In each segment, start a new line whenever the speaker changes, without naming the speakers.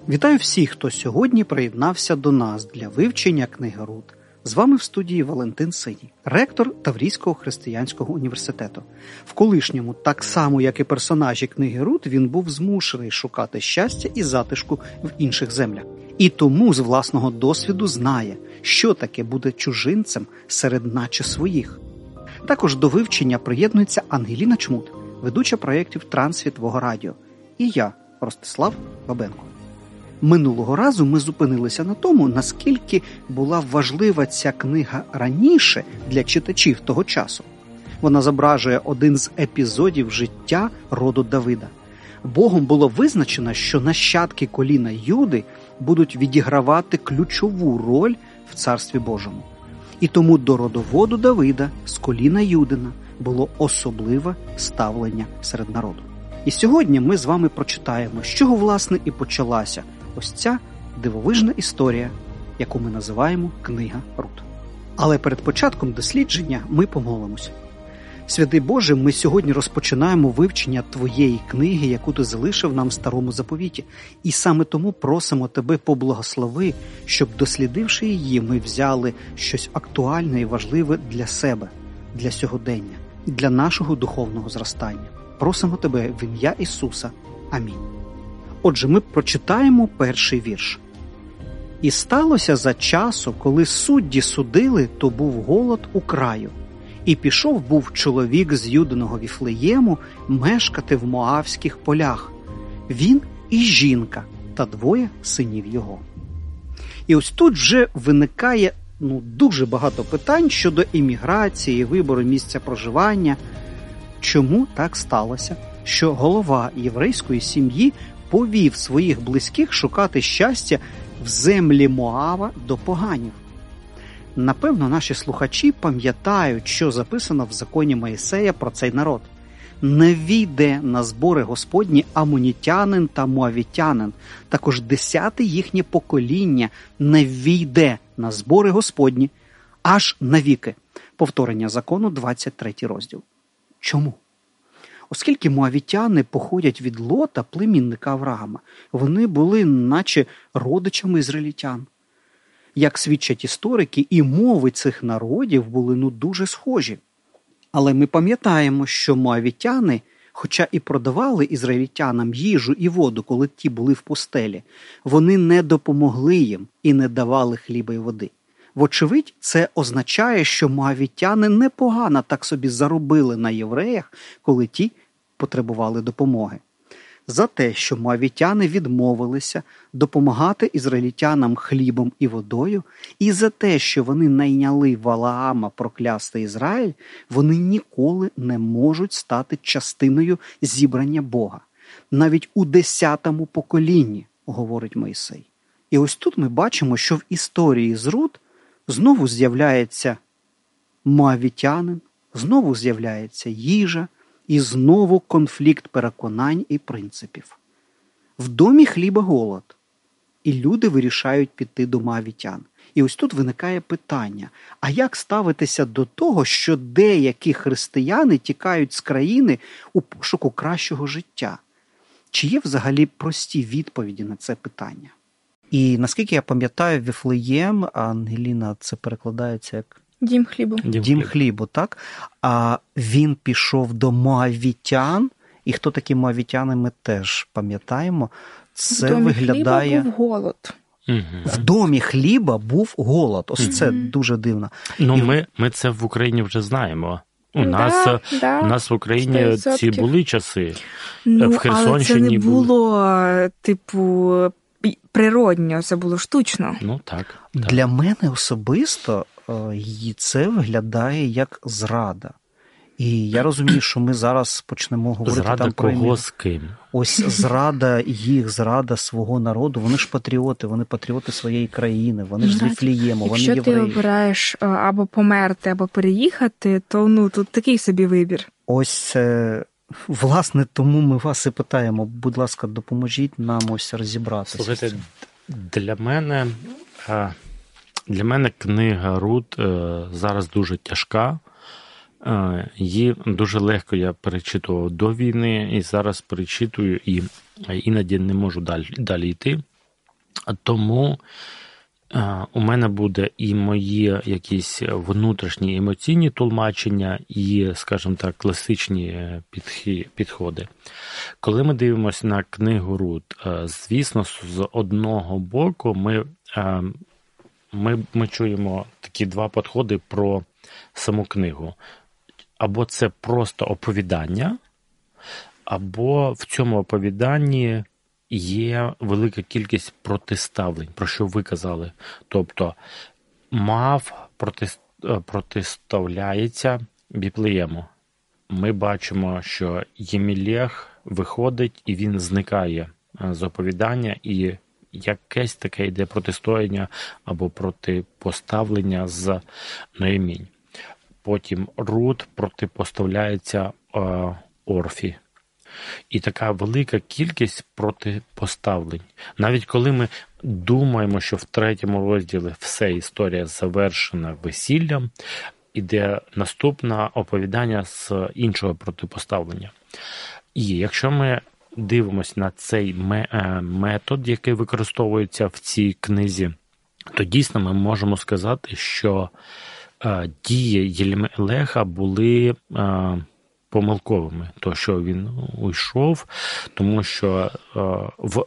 Вітаю всіх, хто сьогодні приєднався до нас для вивчення книги Рут. З вами в студії Валентин Синій, ректор Таврійського християнського університету. В колишньому, так само як і персонажі книги Рут, він був змушений шукати щастя і затишку в інших землях. І тому з власного досвіду знає, що таке бути чужинцем серед наче своїх. Також до вивчення приєднується Ангеліна Чмут, ведуча проєктів Трансвітового радіо, і я, Ростислав Бабенко. Минулого разу ми зупинилися на тому, наскільки була важлива ця книга раніше для читачів того часу. Вона зображує один з епізодів життя роду Давида. Богом було визначено, що нащадки коліна Юди будуть відігравати ключову роль в Царстві Божому. І тому до родоводу Давида з коліна Юдина було особливе ставлення серед народу. І сьогодні ми з вами прочитаємо, з чого, власне, і почалася ось ця дивовижна історія, яку ми називаємо «Книга Рут». Але перед початком дослідження ми помолимося. Святий Боже, ми сьогодні розпочинаємо вивчення Твоєї книги, яку Ти залишив нам в Старому Заповіті. І саме тому просимо Тебе поблагослови, щоб, дослідивши її, ми взяли щось актуальне і важливе для себе, для сьогодення, для нашого духовного зростання. Просимо Тебе в ім'я Ісуса. Амінь. Отже, ми прочитаємо перший вірш. «І сталося за часу, коли судді судили, то був голод у краю. І пішов був чоловік з Юдиного Віфлеєму мешкати в Моавських полях. Він і жінка, та двоє синів його». І ось тут вже виникає дуже багато питань щодо імміграції, вибору місця проживання. Чому так сталося, що голова єврейської сім'ї повів своїх близьких шукати щастя в землі Моава до поганів? Напевно, наші слухачі пам'ятають, що записано в законі Моїсея про цей народ. «Не війде на збори Господні амонітянин та моавітянин, також 10-те їхнє покоління не війде на збори Господні аж навіки». Повторення закону, 23 розділ. Чому? Оскільки моавітяни походять від Лота, племінника Авраама, вони були наче родичами ізраїльтян. Як свідчать історики, і мови цих народів були дуже схожі. Але ми пам'ятаємо, що моавітяни, хоча і продавали ізраїльтянам їжу і воду, коли ті були в пустелі, вони не допомогли їм і не давали хліба і води. Вочевидь, це означає, що моавітяни непогано так собі заробили на євреях, коли ті потребували допомоги. За те, що моавітяни відмовилися допомагати ізраїльтянам хлібом і водою, і за те, що вони найняли Валаама проклясти Ізраїль, вони ніколи не можуть стати частиною зібрання Бога. Навіть у 10-му поколінні, говорить Мойсей. І ось тут ми бачимо, що в історії з Рут знову з'являється моавітянин, знову з'являється їжа, і знову конфлікт переконань і принципів. В домі хліба голод, і люди вирішають піти до моавітян. І ось тут виникає питання, а як ставитися до того, що деякі християни тікають з країни у пошуку кращого життя? Чи є взагалі прості відповіді на це питання? І наскільки я пам'ятаю, Віфлеєм, Ангеліна, це перекладається як
Дім хлібу.
Дім хлібу, так? А він пішов до моавітян, і хто такі моавітяни, ми теж пам'ятаємо. Це
в домі
виглядає...
хліба був голод.
В домі хліба був голод. Ось це дуже дивно.
Ми це в Україні вже знаємо. У нас в Україні 100%. Ці були часи. В Херсонщині
але це не було, природньо, це було штучно.
Так.
Для мене особисто це виглядає як зрада. І я розумію, що ми зараз почнемо говорити
зрада
там про
кого з ким.
Ось зрада їх, зрада свого народу. Вони ж патріоти, вони патріоти своєї країни, вони ж з Віфлеєму, вони євреї.
Якщо ти обираєш або померти, або переїхати, то тут такий собі вибір.
Ось, власне, тому ми вас і питаємо, будь ласка, допоможіть нам ось розібратися.
Слухайте, для мене книга Рут зараз дуже тяжка. Її дуже легко я перечитував до війни і зараз перечитую і іноді не можу далі йти. Тому у мене буде і мої якісь внутрішні емоційні тлумачення, і, скажімо так, класичні підходи. Коли ми дивимося на книгу Рут, звісно, з одного боку ми чуємо такі два підходи про саму книгу. Або це просто оповідання, або в цьому оповіданні є велика кількість протиставлень, про що ви казали. Тобто Моав протиставляється Віфлеєму. Ми бачимо, що Ємілех виходить і він зникає з оповідання, і якесь таке йде протистояння або протипоставлення з Ноємінь. Потім Рут протипоставляється Орфі. І така велика кількість протипоставлень. Навіть коли ми думаємо, що в 3 розділі все історія завершена весіллям, іде наступне оповідання з іншого протипоставлення. І якщо ми дивимося на цей метод, який використовується в цій книзі, то дійсно ми можемо сказати, що дії Єлімелеха були помилковими. То, що він уйшов, тому що в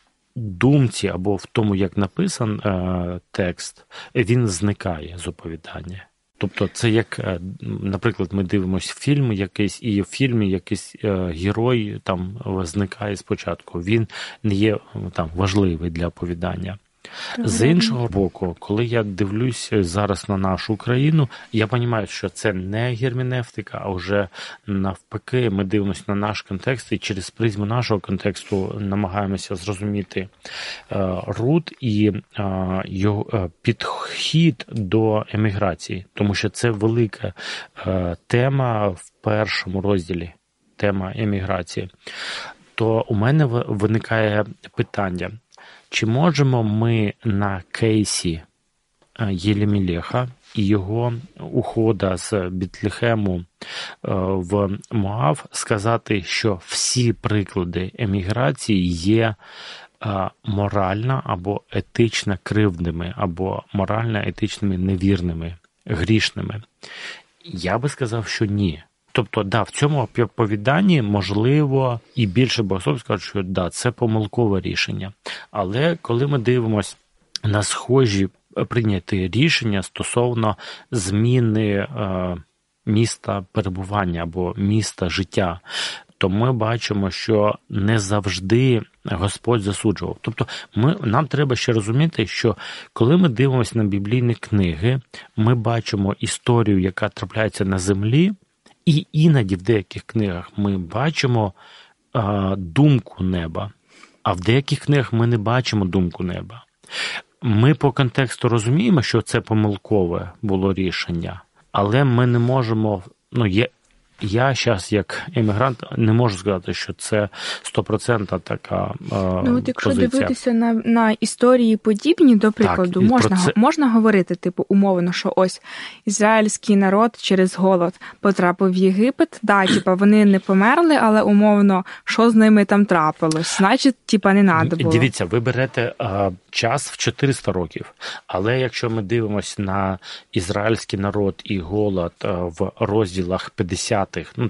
думці або в тому, як написан текст, він зникає з оповідання. Тобто це як, наприклад, ми дивимося фільм якийсь, і в фільмі якийсь герой там зникає спочатку. Він не є там важливий для оповідання. З іншого боку, коли я дивлюсь зараз на нашу країну, я розумію, що це не герменевтика, а вже навпаки ми дивимося на наш контекст і через призму нашого контексту намагаємося зрозуміти Рут і його підхід до еміграції, тому що це велика тема в 1 розділі, тема еміграції. То у мене виникає питання, чи можемо ми на кейсі Єлімелеха і його ухода з Бетлехему в Моав сказати, що всі приклади еміграції є морально або етично кривдними, або морально-етичними невірними, грішними? Я би сказав, що ні. Тобто, да, в цьому оповіданні, можливо, і більше богословів скажуть, що да, це помилкове рішення. Але коли ми дивимося на схожі прийняті рішення стосовно зміни міста перебування або міста життя, то ми бачимо, що не завжди Господь засуджував. Тобто нам треба ще розуміти, що коли ми дивимося на біблійні книги, ми бачимо історію, яка трапляється на землі, і іноді в деяких книгах ми бачимо думку неба, а в деяких книгах ми не бачимо думку неба. Ми по контексту розуміємо, що це помилкове було рішення, але ми не можемо, я зараз як емігрант не можу сказати, що це 100% така
от якщо
позиція.
Дивитися на історії подібні, до прикладу, можна говорити, умовно, що ось ізраїльський народ через голод потрапив в Єгипет, вони не померли, але умовно, що з ними там трапилось? Значить, не надо було.
Дивіться, ви берете час в 400 років, але якщо ми дивимося на ізраїльський народ і голод в розділах 50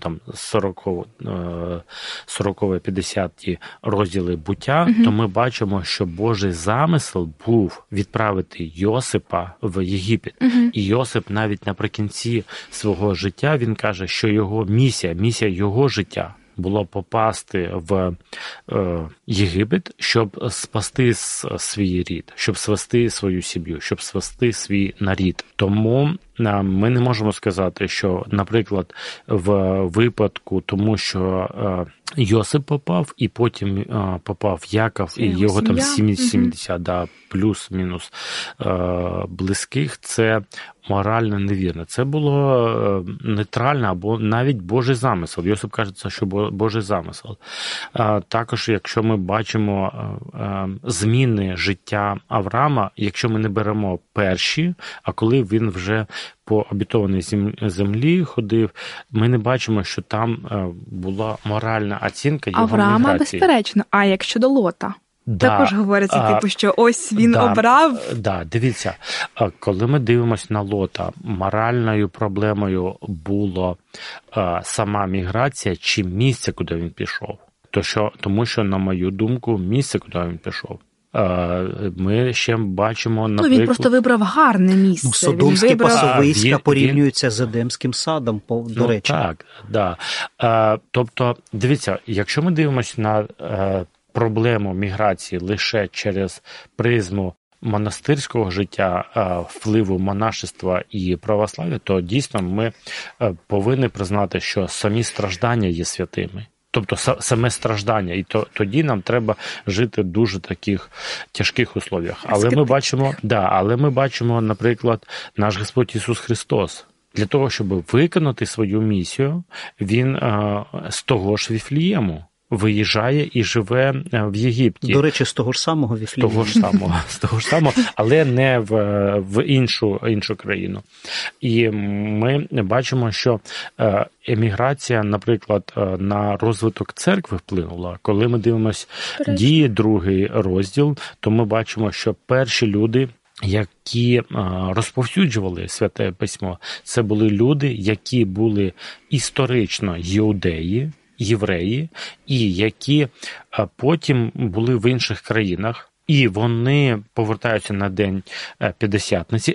40-50 розділи буття, то ми бачимо, що Божий замисел був відправити Йосипа в Єгипет. І Йосип навіть наприкінці свого життя, він каже, що його місія його життя було попасти в Єгипет, щоб спасти свій рід, щоб спасти свою сім'ю, щоб спасти свій нарід. Тому ми не можемо сказати, що, наприклад, в випадку, тому що Йосип попав, і потім попав Яков, і його там 70, плюс-мінус близьких, це морально невірно. Це було нейтрально або навіть Божий замисел. Йосип каже, що Божий замисел. Також, якщо ми бачимо зміни життя Авраама, якщо ми не беремо перші, а коли він вже по обітованій землі ходив, ми не бачимо, що там була моральна оцінка його
Авраама,
міграції.
безперечно. А як щодо Лота? Також говориться, що ось він обрав.
Дивіться, коли ми дивимося на Лота, моральною проблемою було сама міграція чи місце, куди він пішов. Тому що, на мою думку, місце, куди він пішов. Ми ще бачимо, наприклад...
він просто вибрав гарне місце.
Содомське пасовиська порівнюється з Едемським садом, до речі.
Так. Тобто, дивіться, якщо ми дивимося на проблему міграції лише через призму монастирського життя, впливу монашества і православ'я, то дійсно ми повинні признати, що самі страждання є святими. Тобто саме страждання, і тоді нам треба жити в дуже таких тяжких условіях. Але ми бачимо, наприклад, наш Господь Ісус Христос. Для того, щоб виконати свою місію, він з того ж Віфлієму виїжджає і живе в Єгипті.
До речі, з того ж самого Віфлієму.
З того ж самого, але не в іншу країну. І ми бачимо, що еміграція, наприклад, на розвиток церкви вплинула. Коли ми дивимося Дії, 2 розділ, то ми бачимо, що перші люди, які розповсюджували Святе Письмо, це були люди, які були історично євреї, і які потім були в інших країнах, і вони повертаються на День П'ятдесятниці,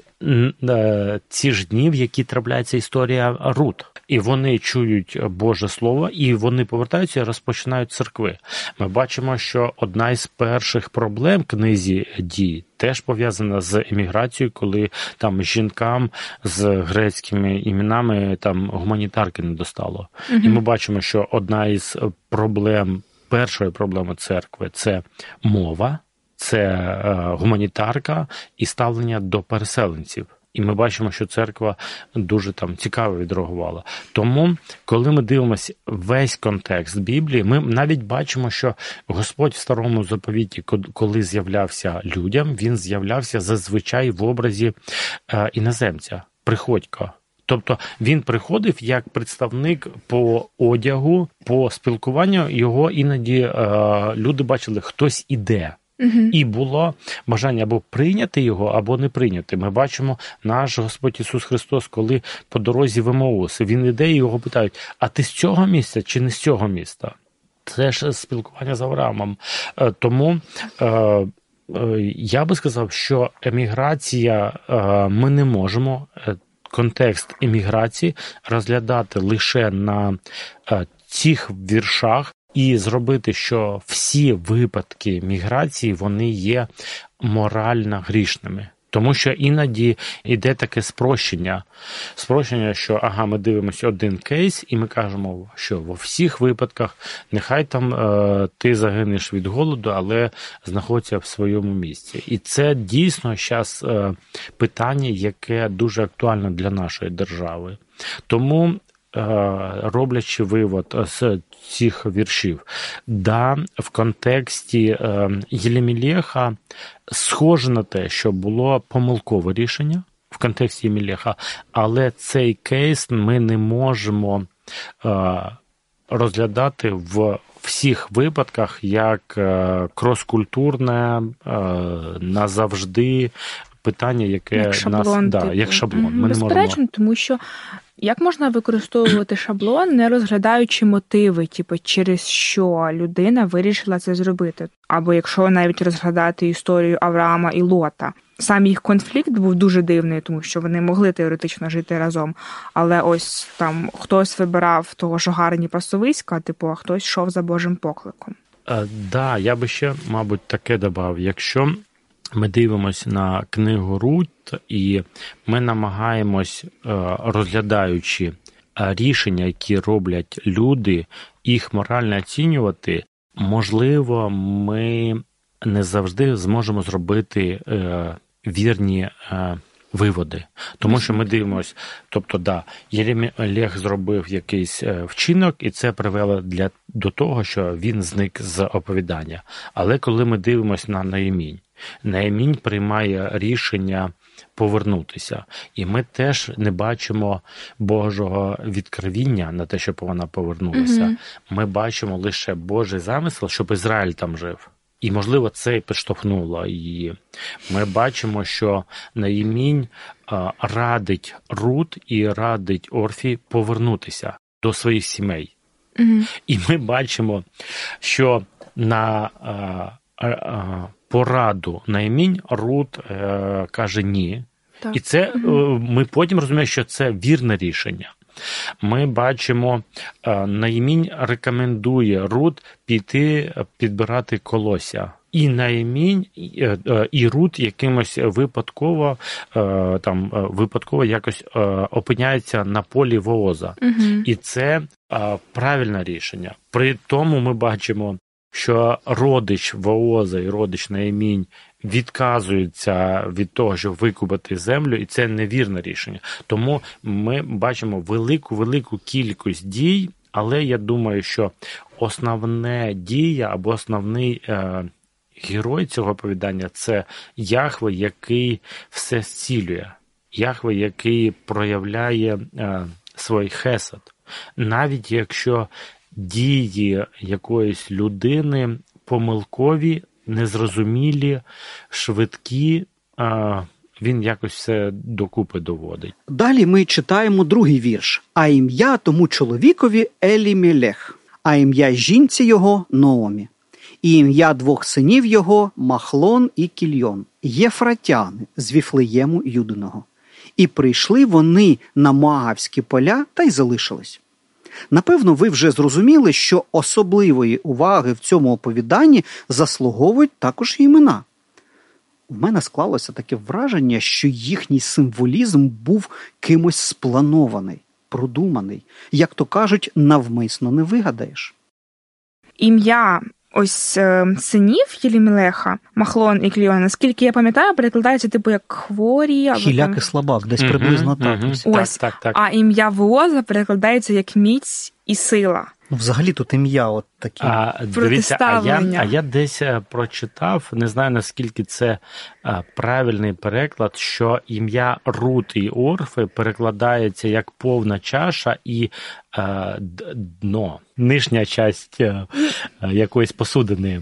ці ж дні, в які трапляється історія Рут. І вони чують Боже Слово, і вони повертаються і розпочинають церкви. Ми бачимо, що одна із перших проблем книзі Дій теж пов'язана з еміграцією, коли там жінкам з грецькими іменами там гуманітарки не достало. Угу. І ми бачимо, що одна із проблем, першої проблеми церкви – це мова, це гуманітарка і ставлення до переселенців. І ми бачимо, що церква дуже там цікаво відреагувала. Тому, коли ми дивимося весь контекст Біблії, ми навіть бачимо, що Господь в Старому Заповіті, коли з'являвся людям, він з'являвся зазвичай в образі іноземця, приходька. Тобто він приходив як представник по одягу, по спілкуванню, його іноді люди бачили, хтось іде. Uh-huh. І було бажання або прийняти його, або не прийняти. Ми бачимо наш Господь Ісус Христос, коли по дорозі в Емаус, він іде і його питають, а ти з цього місця чи не з цього міста? Це ж спілкування з Авраамом. Тому я би сказав, що еміграція, ми не можемо контекст еміграції розглядати лише на цих віршах, і зробити, що всі випадки міграції, вони є морально грішними. Тому що іноді йде таке спрощення, що ми дивимося один кейс, і ми кажемо, що во всіх випадках нехай там ти загинеш від голоду, але знаходься в своєму місці. І це дійсно зараз питання, яке дуже актуальне для нашої держави. Тому, роблячи вивод з цих віршів, в контексті Єлемелеха схоже на те, що було помилкове рішення в контексті Єлемелеха, але цей кейс ми не можемо розглядати в всіх випадках як крос-культурне, назавжди питання, яке
як шаблон,
як шаблон. Ми
безперечно, тому що як можна використовувати шаблон, не розглядаючи мотиви, через що людина вирішила це зробити? Або якщо навіть розглядати історію Авраама і Лота. Сам їх конфлікт був дуже дивний, тому що вони могли теоретично жити разом, але ось там хтось вибирав того, що гарні пасовиська, а хтось йшов за Божим покликом.
Я би ще, мабуть, таке додав. Якщо ми дивимося на книгу Рут, і ми намагаємось, розглядаючи рішення, які роблять люди, їх морально оцінювати, можливо, ми не завжди зможемо зробити вірні виводи. Тому що ми дивимося, Єлемелех зробив якийсь вчинок, і це привело до того, що він зник з оповідання. Але коли ми дивимося на Неемінь приймає рішення повернутися. І ми теж не бачимо Божого відкровіння на те, щоб вона повернулася. Угу. Ми бачимо лише Божий замисел, щоб Ізраїль там жив. І, можливо, це і підштовхнуло її. Ми бачимо, що Наїмінь радить Рут і радить Орфі повернутися до своїх сімей. І ми бачимо, що на пораду Наїмінь Рут каже ні. Так. І це ми потім розуміємо, що це вірне рішення. Ми бачимо, Наїмінь рекомендує Рут піти підбирати колосся. І Наїмінь, і Рут якимось випадково якось опиняється на полі Вооза. І це правильне рішення. При тому ми бачимо, що родич Вооза і родич Наїмінь відказуються від того, щоб викупити землю, і це невірне рішення. Тому ми бачимо велику кількість дій, але я думаю, що основна дія або основний герой цього оповідання – це Яхве, який все зцілює. Яхве, який проявляє свій хесед. Навіть якщо дії якоїсь людини помилкові, незрозумілі, швидкі, він якось все докупи доводить.
Далі ми читаємо другий вірш. «А ім'я тому чоловікові Елімелех, а ім'я жінці його Ноомі, і ім'я двох синів його Махлон і Кільйон, єфратяни з Віфлеєму Юдиного. І прийшли вони на Моавські поля та й залишились». Напевно, ви вже зрозуміли, що особливої уваги в цьому оповіданні заслуговують також і імена. У мене склалося таке враження, що їхній символізм був кимось спланований, продуманий. Як то кажуть, навмисно не вигадаєш.
Ім'я ось синів Єлімелеха, Махлон і Кільйон, наскільки я пам'ятаю, перекладається типу як хворі.
Хіляк і слабак, десь приблизно так.
Ось. Так. А ім'я Вооза перекладається як міць і сила.
Взагалі тут ім'я от такі.
Дивіться, а я десь прочитав, не знаю, наскільки це правильний переклад, що ім'я Рут і Орфи перекладається як повна чаша і дно, нижня часть якоїсь посудини.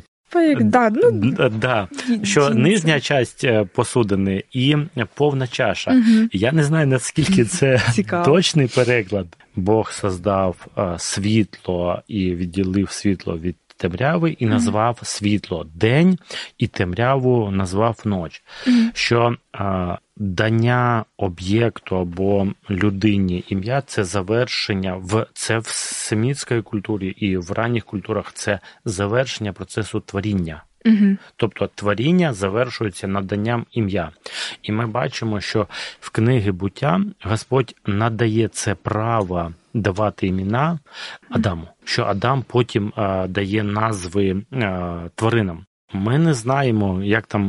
Що нижня часть посудини і повна чаша. Я не знаю, наскільки це точний переклад. Бог создав світло і відділив світло від темряви і назвав світло день, і темряву назвав ніч. Що дання об'єкту або людині ім'я – це завершення, це в семітській культурі і в ранніх культурах це завершення процесу творіння. Тобто творіння завершується наданням ім'я. І ми бачимо, що в книгі «Буття» Господь надає це право давати імена Адаму, що Адам потім дає назви тваринам. Ми не знаємо, як там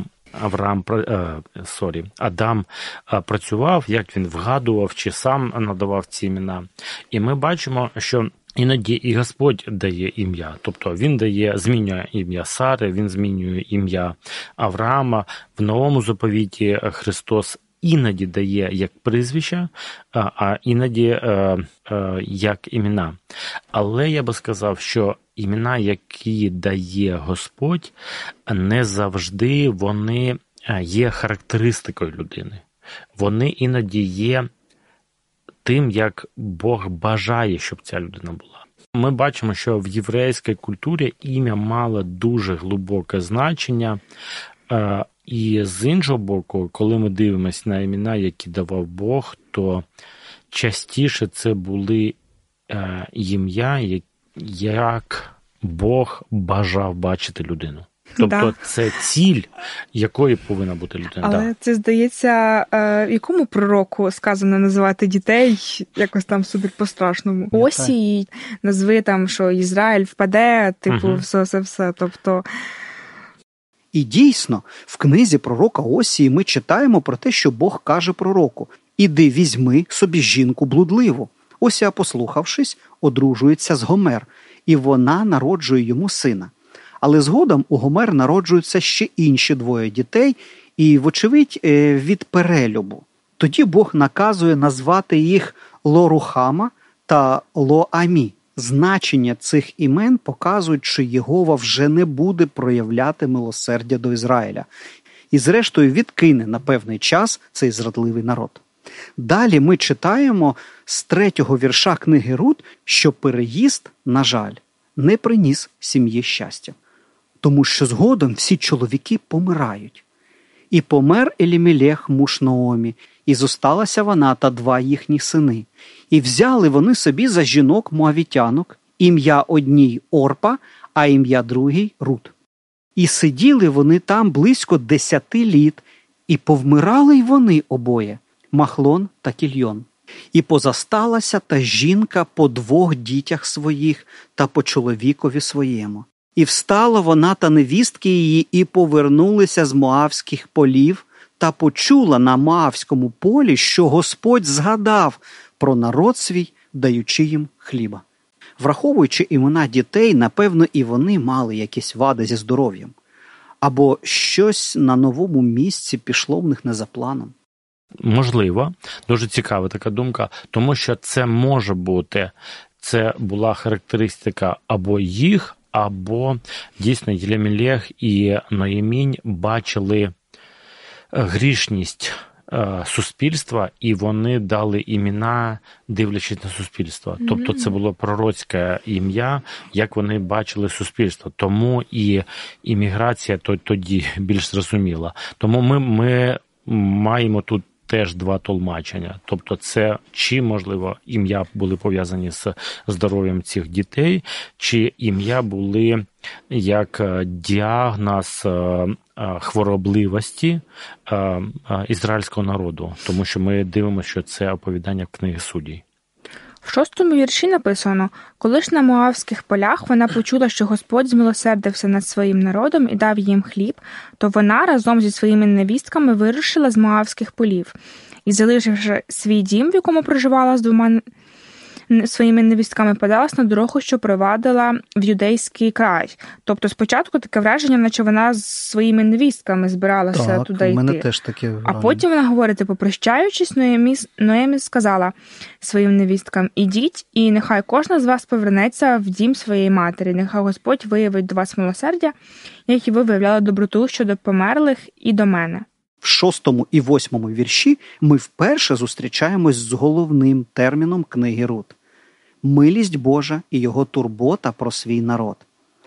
Адам працював, як він вгадував, чи сам надавав ці імена. І ми бачимо, що іноді і Господь дає ім'я. Тобто він змінює ім'я Сари, він змінює ім'я Авраама. В Новому заповіті Христос іноді дає як прізвища, а іноді як імена. Але я би сказав, що імена, які дає Господь, не завжди вони є характеристикою людини. Вони іноді є тим, як Бог бажає, щоб ця людина була. Ми бачимо, що в єврейській культурі ім'я мало дуже глибоке значення. І з іншого боку, коли ми дивимося на імена, які давав Бог, то частіше це були ім'я, як Бог бажав бачити людину. Тобто це ціль, якою повинна бути людина.
Але це, здається, якому пророку сказано називати дітей якось там супер по-страшному? Осій, назви там, що Ізраїль впаде, типу, все. Тобто...
І дійсно, в книзі пророка Осії ми читаємо про те, що Бог каже пророку: «Іди візьми собі жінку блудливу». Осія, послухавшись, одружується з Гомер, і вона народжує йому сина. Але згодом у Гомер народжуються ще інші двоє дітей, і, вочевидь, від перелюбу. Тоді Бог наказує назвати їх Ло-Рухама та Ло-Амі. Значення цих імен показують, що Єгова вже не буде проявляти милосердя до Ізраїля і зрештою відкине на певний час цей зрадливий народ. Далі ми читаємо з 3-го вірша книги Рут, що переїзд, на жаль, не приніс сім'ї щастя, тому що згодом всі чоловіки помирають. І помер Елімелех, муж Наомі, і зосталася вона та 2 їхні сини. І взяли вони собі за жінок моавітянок, ім'я одній Орпа, а ім'я другій Рут. І сиділи вони там близько 10 літ, і повмирали й вони обоє, Махлон та Кільйон. І позасталася та жінка по 2 дітях своїх та по чоловікові своєму. І встала вона та невістки її, і повернулися з моавських полів, та почула на Моавському полі, що Господь згадав про народ свій, даючи їм хліба. Враховуючи імена дітей, напевно, і вони мали якісь вади зі здоров'ям. Або щось на новому місці пішло в них не за планом.
Можливо. Дуже цікава така думка, тому що це може бути, це була характеристика або їх, або дійсно Елімелех і Ноємінь бачили грішність суспільства, і вони дали імена, дивлячись на суспільство. Тобто це було пророцьке ім'я, як вони бачили суспільство. Тому і імміграція тоді більш зрозуміла. Тому ми маємо тут теж 2 тлумачення. Тобто це чи, можливо, ім'я були пов'язані з здоров'ям цих дітей, чи ім'я були як діагноз хворобливості ізраїльського народу. Тому що ми дивимося, що це оповідання книги Суддів.
В 6-му вірші написано: «Коли ж на Моавських полях вона почула, що Господь змилосердився над своїм народом і дав їм хліб, то вона разом зі своїми невістками вирушила з Моавських полів. І, залишивши свій дім, в якому проживала з 2 своїми невістками, подалась на дорогу, що провадила в юдейський край». Тобто спочатку таке враження, наче вона з своїми невістками збиралася туди йти.
Так, у мене теж таке враження.
А потім вона говорить, попрощаючись, Ноємі сказала своїм невісткам: «Ідіть, і нехай кожна з вас повернеться в дім своєї матері. Нехай Господь виявить до вас милосердя, як і ви виявляли доброту щодо померлих і до мене».
В 6-му і 8-му вірші ми вперше зустрічаємось з головним терміном книги Рут – милість Божа і його турбота про свій народ.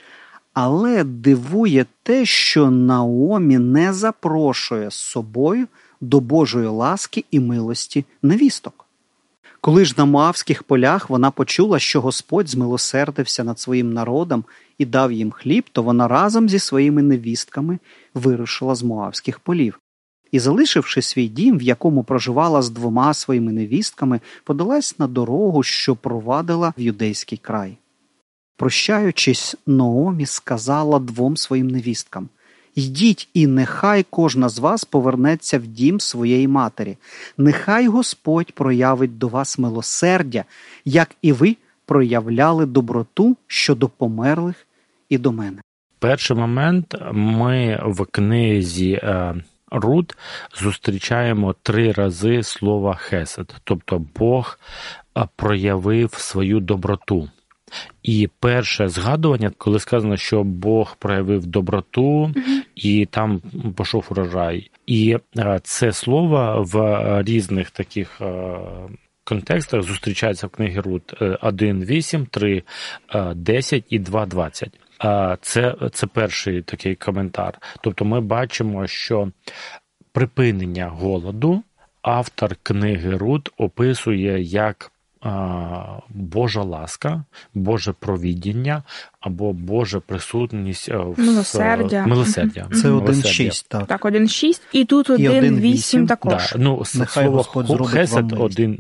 Але дивує те, що Наомі не запрошує з собою до Божої ласки і милості невісток. Коли ж на Моавських полях вона почула, що Господь змилосердився над своїм народом і дав їм хліб, то вона разом зі своїми невістками вирушила з Моавських полів. І, залишивши свій дім, в якому проживала з 2 своїми невістками, подалась на дорогу, що провадила в юдейський край. Прощаючись, Наомі сказала 2 своїм невісткам: «Йдіть, і нехай кожна з вас повернеться в дім своєї матері. Нехай Господь проявить до вас милосердя, як і ви проявляли доброту щодо померлих і до мене».
Перший момент ми в книзі Рут зустрічаємо 3 рази слово «хесед», тобто Бог проявив свою доброту. І перше згадування, коли сказано, що Бог проявив доброту, і там пішов урожай. І це слово в різних таких контекстах зустрічається в книгі Рут 1.8, 3.10 і 2.20. Це перший такий коментар. Тобто ми бачимо, що припинення голоду автор книги Рут описує як Божа ласка, Боже провидіння або Божа присутність в
милосердя.
Це 1.6, так.
Так, 1.6 і тут 1.8 також.
Да, ну, слово «хесед»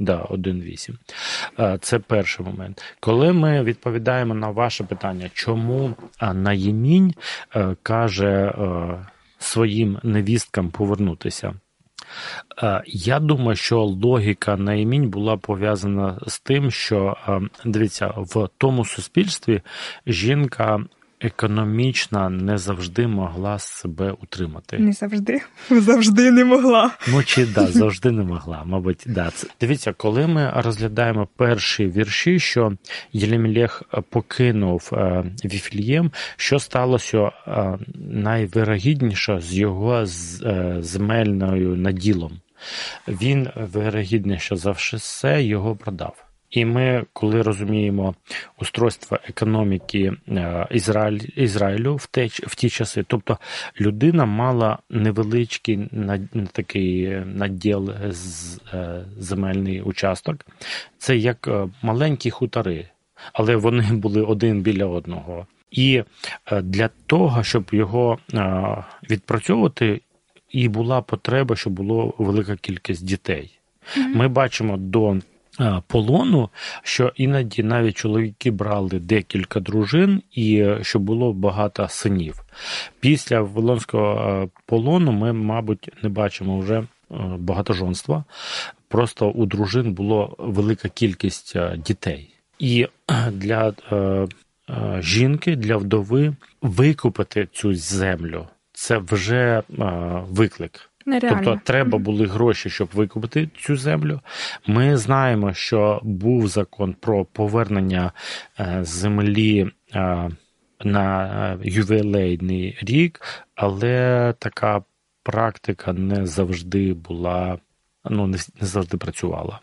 1.8. Це перший момент. Коли ми відповідаємо на ваше питання, чому Ноємінь каже своїм невісткам повернутися, я думаю, що логіка Ноємінь була пов'язана з тим, що, дивіться, в тому суспільстві жінка економічно не завжди могла себе утримати.
Не завжди? Завжди не могла.
Завжди не могла, мабуть, да. Дивіться, коли ми розглядаємо перші вірші, що Єлімелех покинув Віфлеєм, що сталося найвирогідніше з його земельною наділом. Він, вирогідніше за все, його продав. І ми, коли розуміємо устройство економіки Ізраїлю в ті часи, тобто людина мала невеличкий такий наділ земельний участок, це як маленькі хутори, але вони були один біля одного. І для того, щоб його відпрацьовувати, і була потреба, щоб було велика кількість дітей. Ми бачимо до полону, що іноді навіть чоловіки брали декілька дружин і щоб було багато синів. Після Вавилонського полону ми, мабуть, не бачимо вже багатожонства. Просто у дружин було велика кількість дітей. І для жінки, для вдови викупити цю землю – це вже виклик.
Нереально.
Тобто треба були гроші, щоб викупити цю землю. Ми знаємо, що був закон про повернення землі на ювілейний рік, але така практика не завжди була, не завжди працювала.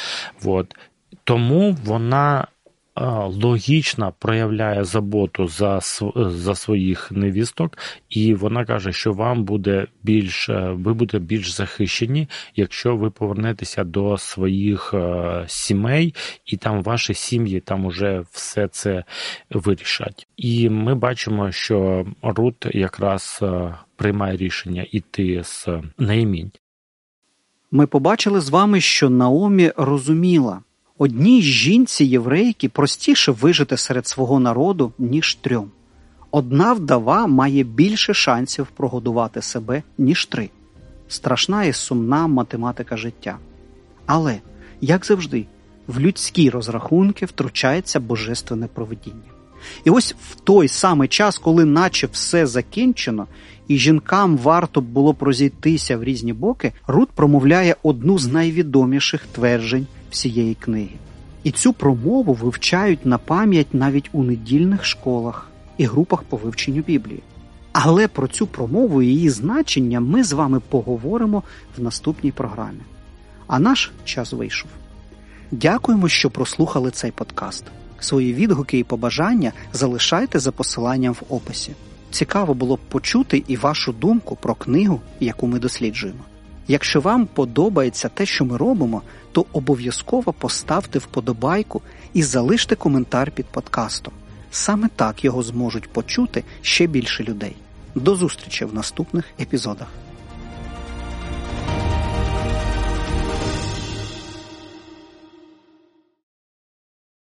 Тому вона логічно проявляє заботу за своїх невісток, і вона каже, що ви будете більш захищені, якщо ви повернетеся до своїх сімей, і там ваші сім'ї там уже все це вирішать. І ми бачимо, що Рут якраз приймає рішення йти з Наїмінь.
Ми побачили з вами, що Наомі розуміла, одній жінці-єврейки простіше вижити серед свого народу, ніж 3. Одна вдова має більше шансів прогодувати себе, ніж 3. Страшна і сумна математика життя. Але, як завжди, в людські розрахунки втручається божественне провидіння. І ось в той самий час, коли наче все закінчено, і жінкам варто було б розійтися в різні боки, Рут промовляє одну з найвідоміших тверджень всієї книги. І цю промову вивчають на пам'ять навіть у недільних школах і групах по вивченню Біблії. Але про цю промову і її значення ми з вами поговоримо в наступній програмі. А наш час вийшов. Дякуємо, що прослухали цей подкаст. Свої відгуки і побажання залишайте за посиланням в описі. Цікаво було б почути і вашу думку про книгу, яку ми досліджуємо. Якщо вам подобається те, що ми робимо, то обов'язково поставте вподобайку і залиште коментар під подкастом. Саме так його зможуть почути ще більше людей. До зустрічі в наступних епізодах.